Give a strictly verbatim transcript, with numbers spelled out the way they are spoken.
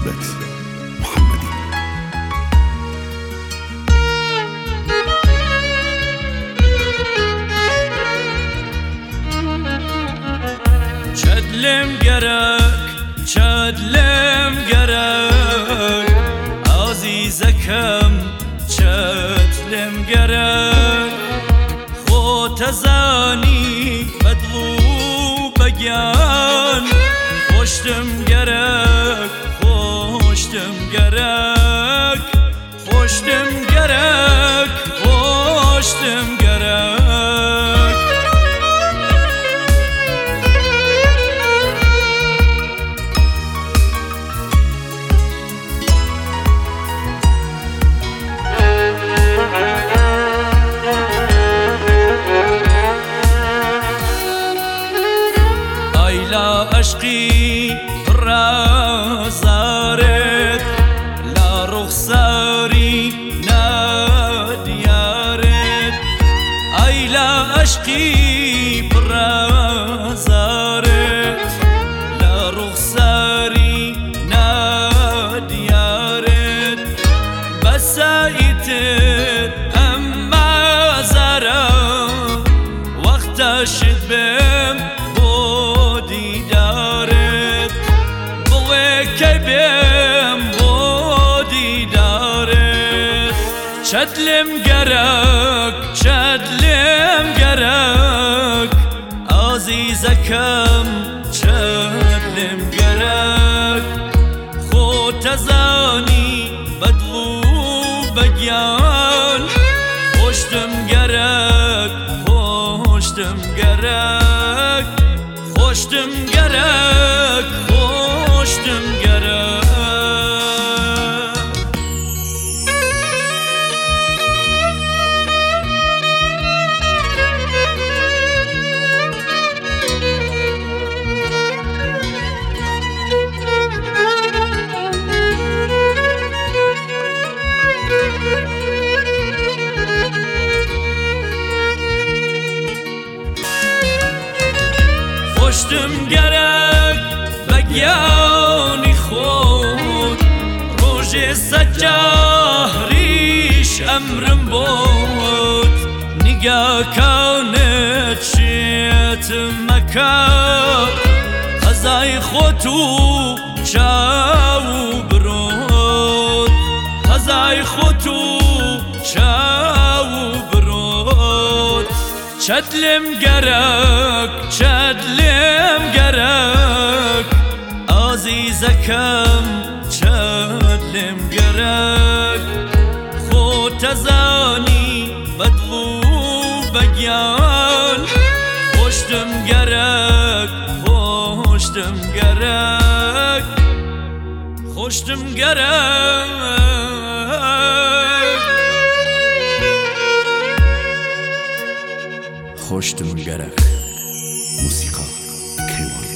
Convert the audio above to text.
بابت محمدی. چدلم گرک چدلم گرک عزیزکم چدلم گرک خود زانی بدو بگیان خوشتم گرک خوشتم گرک خوشتم گرک خوشتم گرک لا عشقی رازارت لا رخساری نادیارت ای لا عشقی رازارت لا رخساری نادیارت بسایتت اما زرا وقت شد بم دیدارت بوی که بیم بودی دارت چدلم گرک چدلم گرک عزیزکم چدلم گرک خود تزانی بدو بگیان خوشتم گرک خوشتم گرک خوشتم گرک خوشتم گرک خوشتم گرک بگیانی خود روژ سجاهریش امرم بود نگاه کانت شیت مکان خزای خودتو چاو برود خزای خودتو چاو برود چدلم گرک چدلم گرک عزیزکم چدلم گرک خود تزانی بدو بگیان خوشتم گرک خوشتم گرک خوشتم گرک خوشتم گرک موسیقا کیوان.